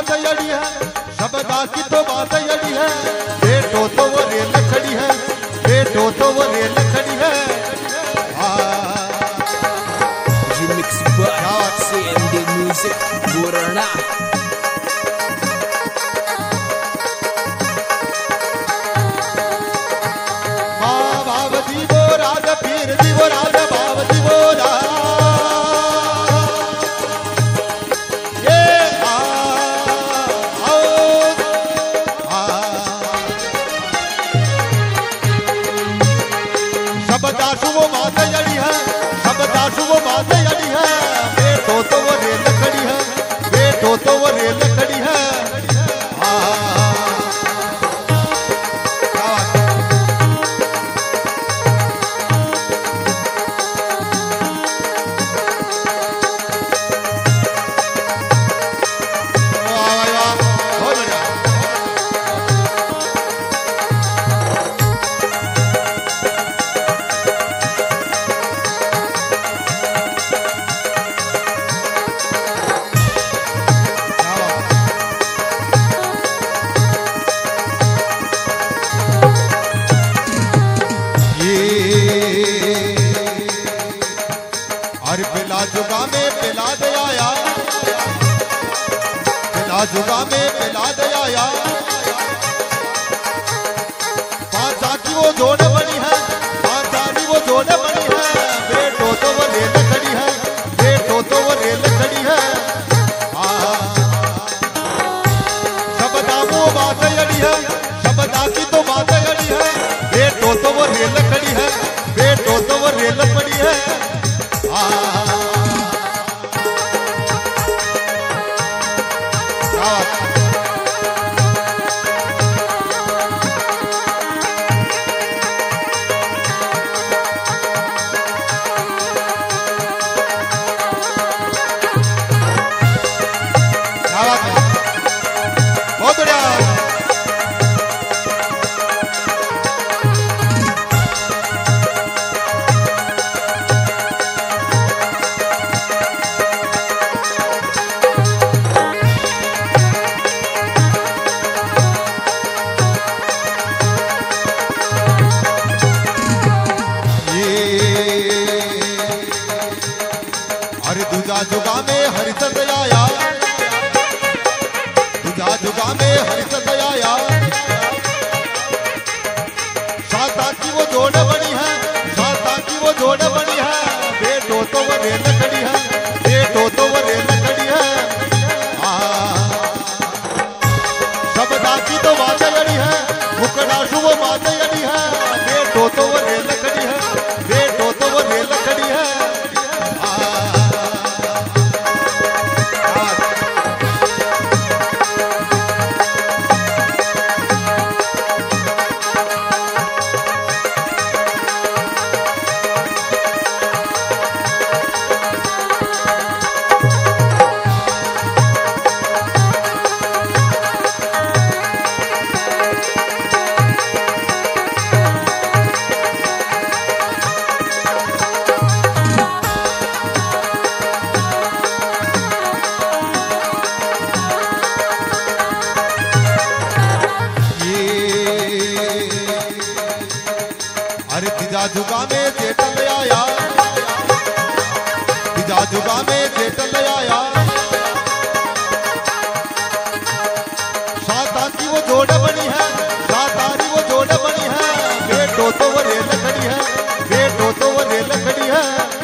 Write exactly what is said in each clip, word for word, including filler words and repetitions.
बात अड़ी है, शब्दा की तो बात अड़ी है, बेटो तो वो रेल खड़ी है, बेटो तो वो रेल खड़ी है। Remix by C M D Music Burana। माँ बावती वो राज पीर जी वो राज बावती वो राज ये आ आओ आ शब्दाशु वो बात अड़ी है, शब्दाशु वो बात अड़ी है, बेटो तो वो रेल खड़ी है, बेटो तो वो रेल खड़ी है। अरे पिला जुगा में पिला दे आया, पिला जुगा में पिला दे आया, पांचा की वो जोड़ बनी है, पांचा की वो जोड़ बनी है, बेटो तो वो रेल खड़ी है, बेटो तो वो रेल खड़ी है। शब्दा वो बात अड़ी है, शब्दा की तो बात अड़ी है, बेटो तो वो रेल खड़ी है, बेटो तो वो रेल खड़ी है। बहुत बढ़िया। अरे दूजा जुगा में हरिचंद आया, दूजा जुगा में हरिचंद आया, शाता की वो जोड़ बनी है, शाता की वो जोड़ बनी है, बेटो तो वो रेल खड़ी है, बेटो तो वो रेल खड़ी है। शब्दा की तो बात अड़ी है, मुकड़ाशु वो बात अड़ी है, बेटो तो वो रेल खड़ी है, बेटो तो वो रेल खड़ी है। अरे तीजा जुगा में जेठल आया, तीजा जुगा में जेठल आया, शाता की वो जोड़ बनी है, शाता की वो जोड़ बनी है, बेटो तो वो रेल खड़ी है, बेटो तो वो रेल खड़ी है।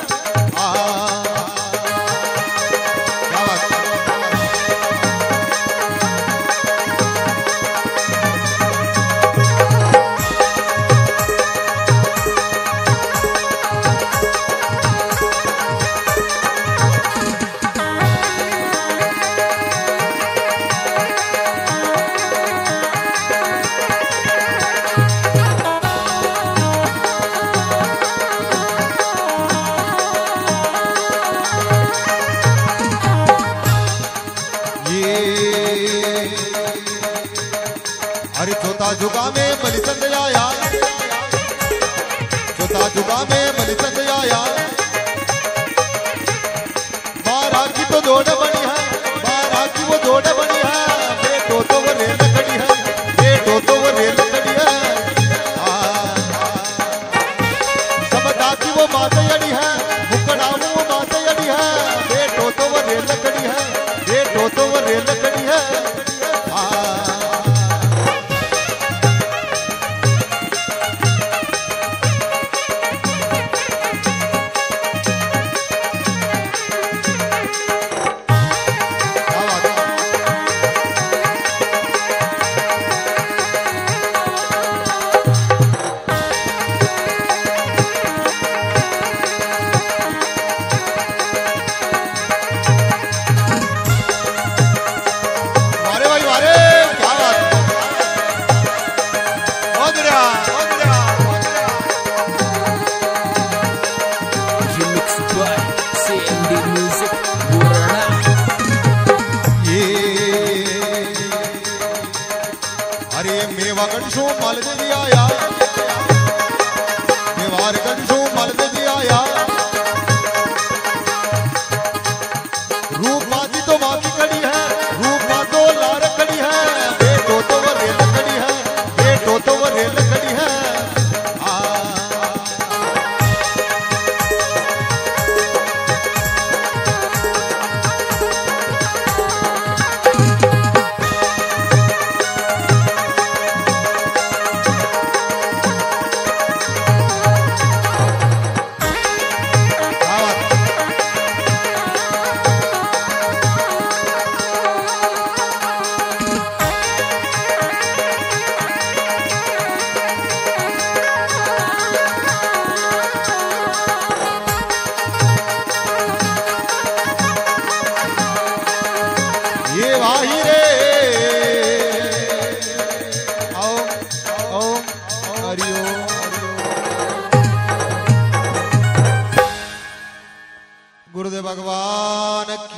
अरे चौथा जुगा में बलिचंद आया, चौथा जुगा में बलिचंद आया, बारह की तो जोड़ बनी है, बारह की वो जोड़ बनी है, ये मेवागढ़ शो मल दे दिया या मेवारगढ़ शो मल दे दिया या रूपा दी तो माँ की कड़ी है, रूपा तो लार कड़ी है, बेटो तो वो रेल कड़ी है, बेटो तो वो रेल कड़ी है। आ ये भाई रे आओ आओ हरिओ गुरुदेव भगवान की